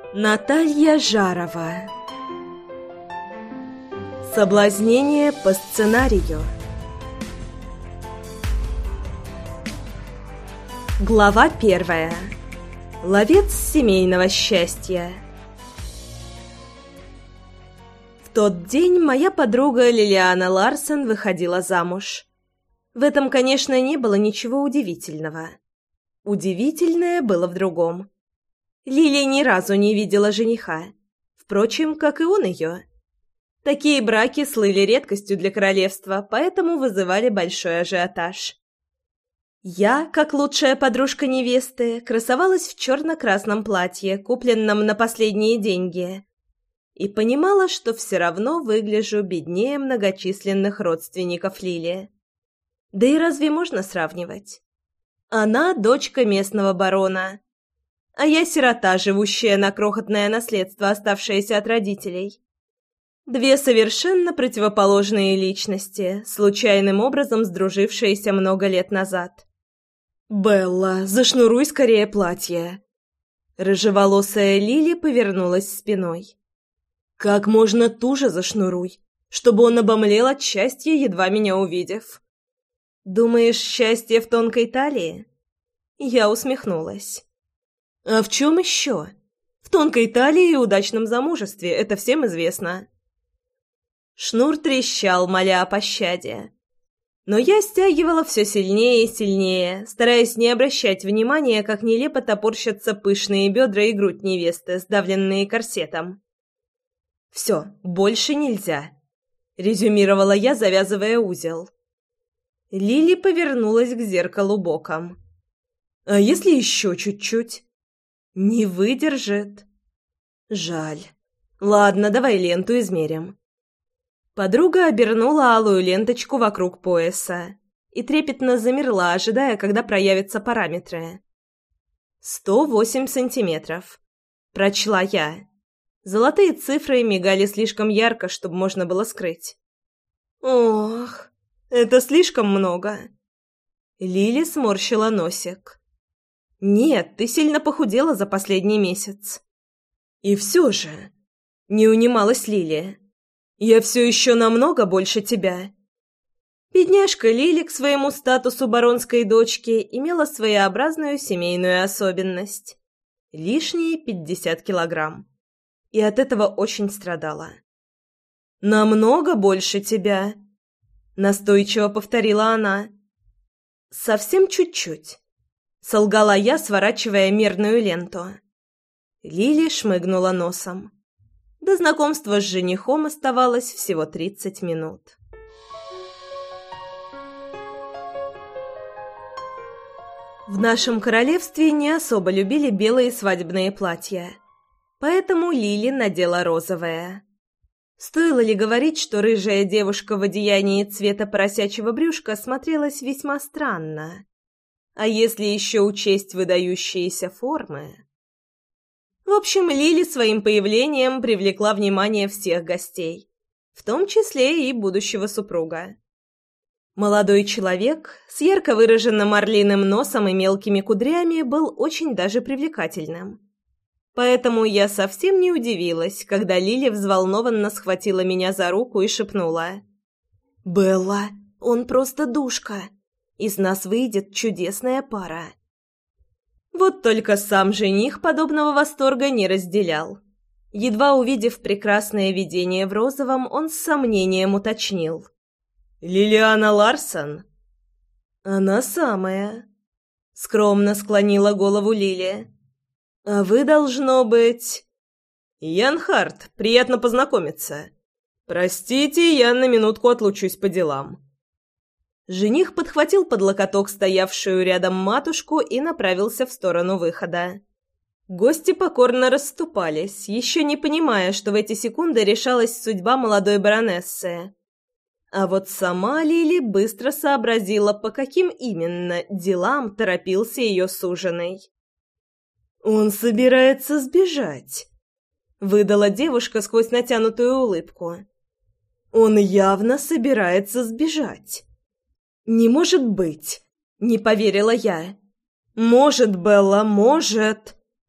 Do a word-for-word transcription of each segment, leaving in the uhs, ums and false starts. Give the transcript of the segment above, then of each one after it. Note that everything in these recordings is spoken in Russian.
Наталья Жарова. Соблазнение по сценарию. Глава первая. Ловец семейного счастья. В тот день моя подруга Лилиана Ларсен выходила замуж. В этом, конечно, не было ничего удивительного. Удивительное было в другом. Лили ни разу не видела жениха, впрочем, как и он ее. Такие браки слыли редкостью для королевства, поэтому вызывали большой ажиотаж. Я, как лучшая подружка невесты, красовалась в черно-красном платье, купленном на последние деньги, и понимала, что все равно выгляжу беднее многочисленных родственников Лили. Да и разве можно сравнивать? Она дочка местного барона, а я сирота, живущая на крохотное наследство, оставшееся от родителей. Две совершенно противоположные личности, случайным образом сдружившиеся много лет назад. «Белла, зашнуруй скорее платье!» Рыжеволосая Лили повернулась спиной. «Как можно туже зашнуруй, чтобы он обомлел от счастья, едва меня увидев». «Думаешь, счастье в тонкой талии?» Я усмехнулась. «А в чем еще? В тонкой талии и удачном замужестве, это всем известно». Шнур трещал, моля о пощаде. Но я стягивала все сильнее и сильнее, стараясь не обращать внимания, как нелепо топорщатся пышные бедра и грудь невесты, сдавленные корсетом. «Все, больше нельзя», — резюмировала я, завязывая узел. Лили повернулась к зеркалу боком. «А если еще чуть-чуть?» «Не выдержит». «Жаль. Ладно, давай ленту измерим». Подруга обернула алую ленточку вокруг пояса и трепетно замерла, ожидая, когда проявятся параметры. «Сто восемь сантиметров», — прочла я. Золотые цифры мигали слишком ярко, чтобы можно было скрыть. «Ох, это слишком много». Лили сморщила носик. «Нет, ты сильно похудела за последний месяц». «И все же...» — не унималась Лили. «Я все еще намного больше тебя». Бедняжка Лили к своему статусу баронской дочки имела своеобразную семейную особенность. Лишние пятьдесят килограмм. И от этого очень страдала. «Намного больше тебя», — настойчиво повторила она. «Совсем чуть-чуть», — солгала я, сворачивая мерную ленту. Лили шмыгнула носом. До знакомства с женихом оставалось всего тридцать минут. В нашем королевстве не особо любили белые свадебные платья, поэтому Лили надела розовое. Стоило ли говорить, что рыжая девушка в одеянии цвета поросячьего брюшка смотрелась весьма странно? А если еще учесть выдающиеся формы? В общем, Лили своим появлением привлекла внимание всех гостей, в том числе и будущего супруга. Молодой человек с ярко выраженным орлиным носом и мелкими кудрями был очень даже привлекательным. Поэтому я совсем не удивилась, когда Лили взволнованно схватила меня за руку и шепнула: «Белла, он просто душка. Из нас выйдет чудесная пара». Вот только сам жених подобного восторга не разделял. Едва увидев прекрасное видение в розовом, он с сомнением уточнил: «Лилиана Ларсен?» «Она самая», — скромно склонила голову Лили. «А вы, должно быть...» «Ян Харт, приятно познакомиться. Простите, я на минутку отлучусь по делам». Жених подхватил под локоток стоявшую рядом матушку и направился в сторону выхода. Гости покорно расступались, еще не понимая, что в эти секунды решалась судьба молодой баронессы. А вот сама Лили быстро сообразила, по каким именно делам торопился ее суженый. «Он собирается сбежать», — выдала девушка сквозь натянутую улыбку. «Он явно собирается сбежать». «Не может быть!» — не поверила я. «Может, Белла, может!»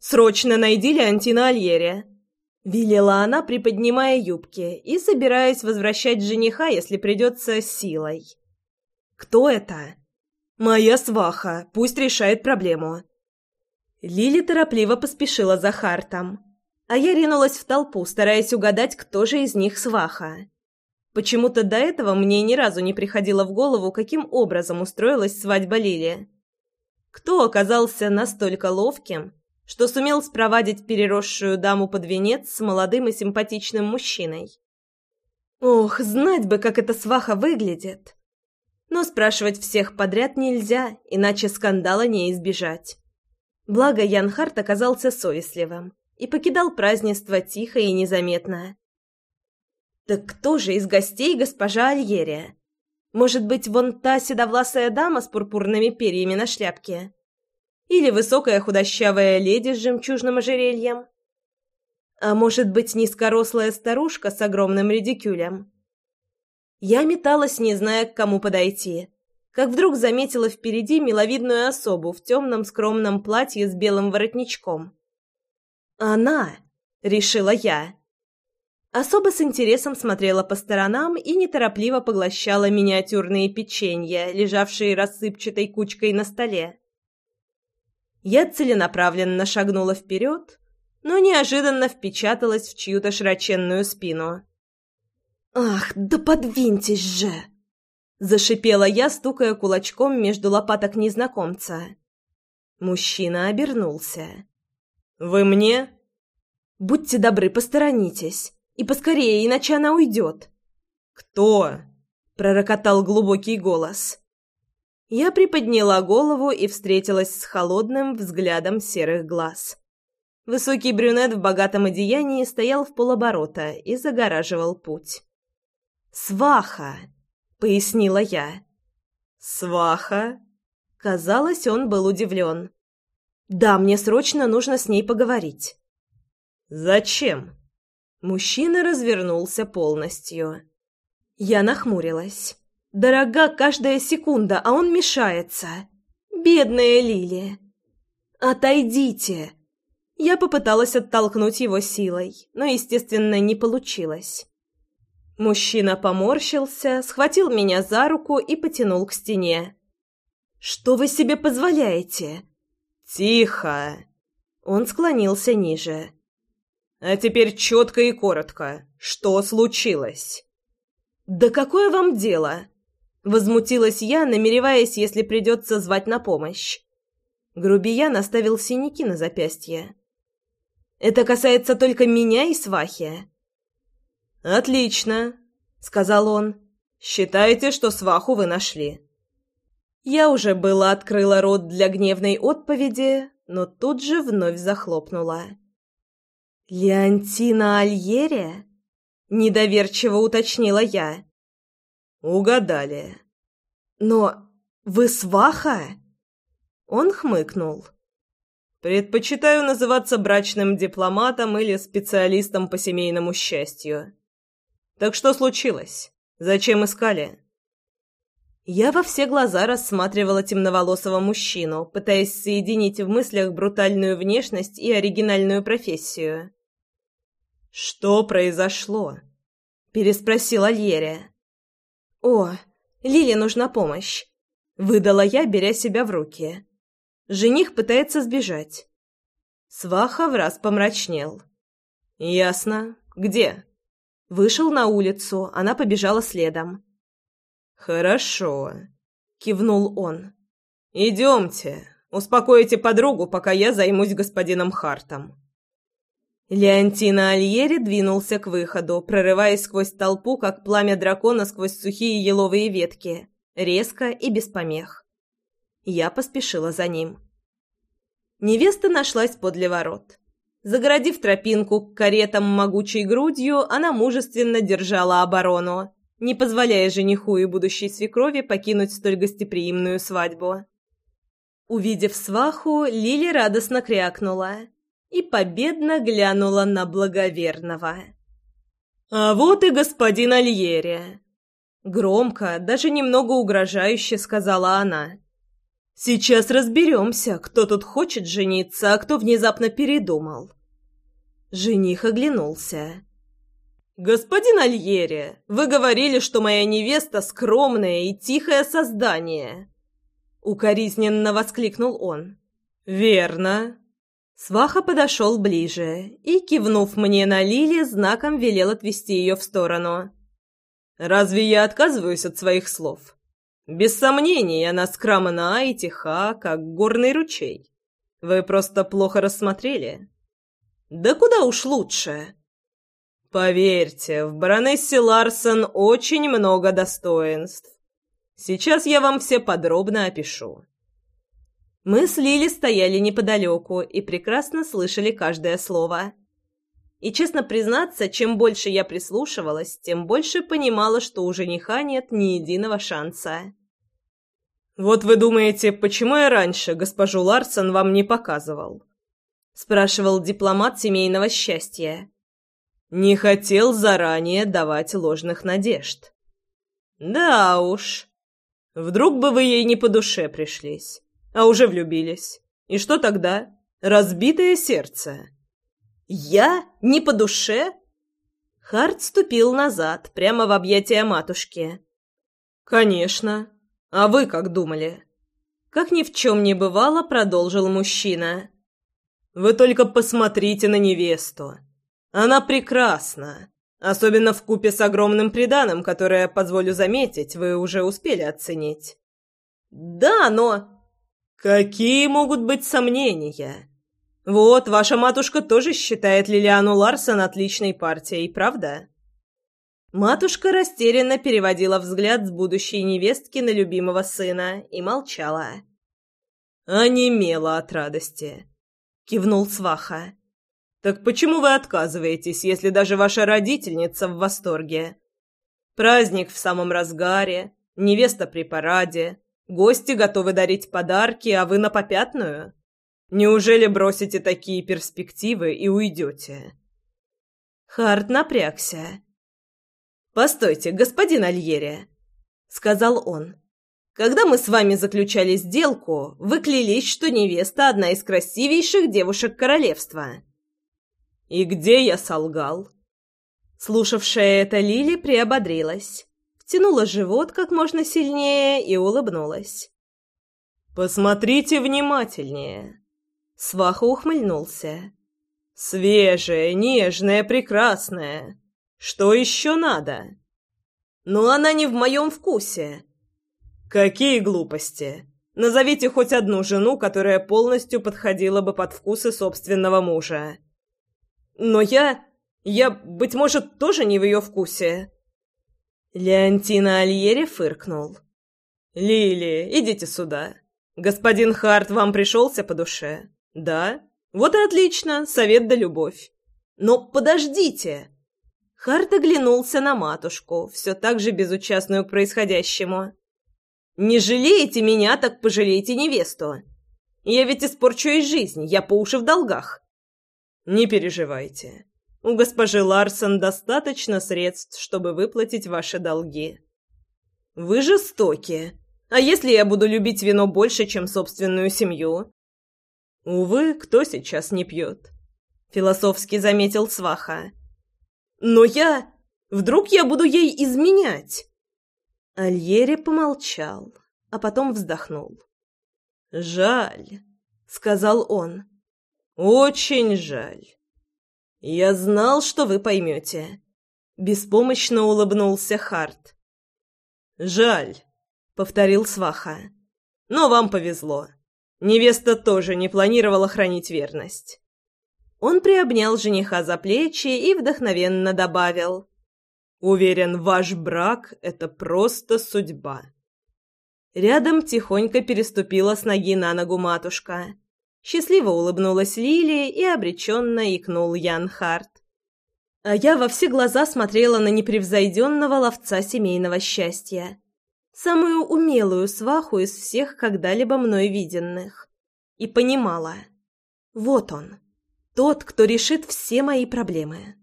«Срочно найди Леонтина Альери!» — велела она, приподнимая юбки и собираясь возвращать жениха, если придется, силой. «Кто это?» «Моя сваха. Пусть решает проблему». Лили торопливо поспешила за Хартом, а я ринулась в толпу, стараясь угадать, кто же из них сваха. Почему-то до этого мне ни разу не приходило в голову, каким образом устроилась свадьба Лили. Кто оказался настолько ловким, что сумел спровадить переросшую даму под венец с молодым и симпатичным мужчиной? Ох, знать бы, как эта сваха выглядит! Но спрашивать всех подряд нельзя, иначе скандала не избежать. Благо Ян Харт оказался совестливым и покидал празднество тихо и незаметно. Так кто же из гостей госпожа Альери? Может быть, вон та седовласая дама с пурпурными перьями на шляпке? Или высокая худощавая леди с жемчужным ожерельем? А может быть, низкорослая старушка с огромным редикюлем? Я металась, не зная, к кому подойти, как вдруг заметила впереди миловидную особу в темном скромном платье с белым воротничком. «Она!» — решила я. Особо с интересом смотрела по сторонам и неторопливо поглощала миниатюрные печенья, лежавшие рассыпчатой кучкой на столе. Я целенаправленно шагнула вперед, но неожиданно впечаталась в чью-то широченную спину. «Ах, да подвиньтесь же!» — зашипела я, стукая кулачком между лопаток незнакомца. Мужчина обернулся. «Вы мне?» «Будьте добры, посторонитесь. И поскорее, иначе она уйдет». «Кто?» — пророкотал глубокий голос. Я приподняла голову и встретилась с холодным взглядом серых глаз. Высокий брюнет в богатом одеянии стоял в полоборота и загораживал путь. «Сваха!» — пояснила я. «Сваха?» Казалось, он был удивлен. «Да, мне срочно нужно с ней поговорить». «Зачем?» Мужчина развернулся полностью. Я нахмурилась. Дорога каждая секунда, а он мешается. Бедная Лили. «Отойдите!» Я попыталась оттолкнуть его силой, но, естественно, не получилось. Мужчина поморщился, схватил меня за руку и потянул к стене. «Что вы себе позволяете?» «Тихо!» Он склонился ниже. «А теперь четко и коротко. Что случилось?» «Да какое вам дело?» Возмутилась я, намереваясь, если придется, звать на помощь. Грубиян оставил синяки на запястье. «Это касается только меня и свахи». «Отлично», — сказал он. «Считайте, что сваху вы нашли». Я уже было открыла рот для гневной отповеди, но тут же вновь захлопнула. «Леонтина Альери?» — недоверчиво уточнила я. «Угадали». «Но вы сваха?» Он хмыкнул. «Предпочитаю называться брачным дипломатом или специалистом по семейному счастью. Так что случилось? Зачем искали?» Я во все глаза рассматривала темноволосого мужчину, пытаясь соединить в мыслях брутальную внешность и оригинальную профессию. «Что произошло?» — переспросил Альери. «О, Лиле нужна помощь», — выдала я, беря себя в руки. «Жених пытается сбежать». Сваха враз помрачнел. «Ясно. Где?» Вышел на улицу, она побежала следом. «Хорошо», — кивнул он. «Идемте, успокойте подругу, пока я займусь господином Хартом». Леонтина Альери двинулся к выходу, прорываясь сквозь толпу, как пламя дракона сквозь сухие еловые ветки, резко и без помех. Я поспешила за ним. Невеста нашлась подле ворот. Загородив тропинку к каретам могучей грудью, она мужественно держала оборону, не позволяя жениху и будущей свекрови покинуть столь гостеприимную свадьбу. Увидев сваху, Лили радостно крякнула и победно глянула на благоверного. «А вот и господин Альери!» Громко, даже немного угрожающе сказала она. Сейчас разберемся, кто тут хочет жениться, а кто внезапно передумал». Жених оглянулся. «Господин Альери, вы говорили, что моя невеста скромное и тихое создание!» Укоризненно воскликнул он. «Верно». Сваха подошел ближе и, кивнув мне на Лили, знаком велел отвести ее в сторону. «Разве я отказываюсь от своих слов? Без сомнений, она скромна и тиха, как горный ручей. Вы просто плохо рассмотрели». «Да куда уж лучше!» «Поверьте, в баронессе Ларсон очень много достоинств. Сейчас я вам все подробно опишу». Мы с Лили стояли неподалеку и прекрасно слышали каждое слово. И, честно признаться, чем больше я прислушивалась, тем больше понимала, что у жениха нет ни единого шанса. «Вот вы думаете, почему я раньше госпожу Ларсон вам не показывал?» — спрашивал дипломат семейного счастья. «Не хотел заранее давать ложных надежд». «Да уж. Вдруг бы вы ей не по душе пришлись, а уже влюбились. И что тогда? Разбитое сердце». «Я? Не по душе?» Харт ступил назад, прямо в объятия матушки. «Конечно. А вы как думали?» Как ни в чем не бывало, продолжил мужчина. «Вы только посмотрите на невесту. Она прекрасна, особенно вкупе с огромным приданым, которое, позволю заметить, вы уже успели оценить». «Да, но...» «Какие могут быть сомнения? Вот, ваша матушка тоже считает Лилиану Ларсон отличной партией, правда?» Матушка растерянно переводила взгляд с будущей невестки на любимого сына и молчала. «Онемела от радости», — кивнул сваха. «Так почему вы отказываетесь, если даже ваша родительница в восторге? Праздник в самом разгаре, невеста при параде, гости готовы дарить подарки, а вы на попятную? Неужели бросите такие перспективы и уйдете?» Харт напрягся. «Постойте, господин Альери», — сказал он. «Когда мы с вами заключали сделку, вы клялись, что невеста — одна из красивейших девушек королевства». «И где я солгал?» Слушавшая это Лили приободрилась, втянула живот как можно сильнее и улыбнулась. «Посмотрите внимательнее». Сваха ухмыльнулся. «Свежая, нежная, прекрасная. Что еще надо?» «Но она не в моем вкусе». «Какие глупости! Назовите хоть одну жену, которая полностью подходила бы под вкусы собственного мужа». «Но я... я, быть может, тоже не в ее вкусе». Леонтина Альери фыркнул. «Лили, идите сюда. Господин Харт вам пришелся по душе? Да? Вот и отлично, совет да любовь. Но подождите!» Харт оглянулся на матушку, все так же безучастную к происходящему. «Не жалеете меня, так пожалейте невесту. Я ведь испорчу ей жизнь, я по уши в долгах». «Не переживайте. У госпожи Ларсон достаточно средств, чтобы выплатить ваши долги». «Вы жестоки. А если я буду любить вино больше, чем собственную семью?» «Увы, кто сейчас не пьет?» — философски заметил сваха. «Но я... Вдруг я буду ей изменять?» Альери помолчал, а потом вздохнул. «Жаль», — сказал он. «Очень жаль. Я знал, что вы поймете». Беспомощно улыбнулся Харт. «Жаль», — повторил сваха. «Но вам повезло. Невеста тоже не планировала хранить верность». Он приобнял жениха за плечи и вдохновенно добавил: «Уверен, ваш брак — это просто судьба». Рядом тихонько переступила с ноги на ногу матушка. Счастливо улыбнулась Лили и обреченно икнул Ян Харт. А я во все глаза смотрела на непревзойденного ловца семейного счастья. Самую умелую сваху из всех когда-либо мной виденных. И понимала: вот он. Тот, кто решит все мои проблемы.